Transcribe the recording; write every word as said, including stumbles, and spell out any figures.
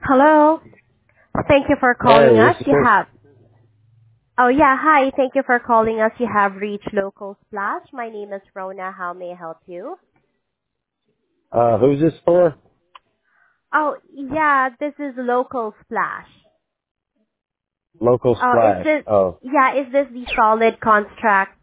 Hello. Thank you for calling Hey, us. this is You Chris. have. Oh yeah, hi. Thank you for calling us. You have reached Local Splash. My name is Rona. How may I help you? Uh, who's this for? Oh yeah, this is Local Splash. Local Oh, is Splash. this? Oh, Yeah, is this the solid construct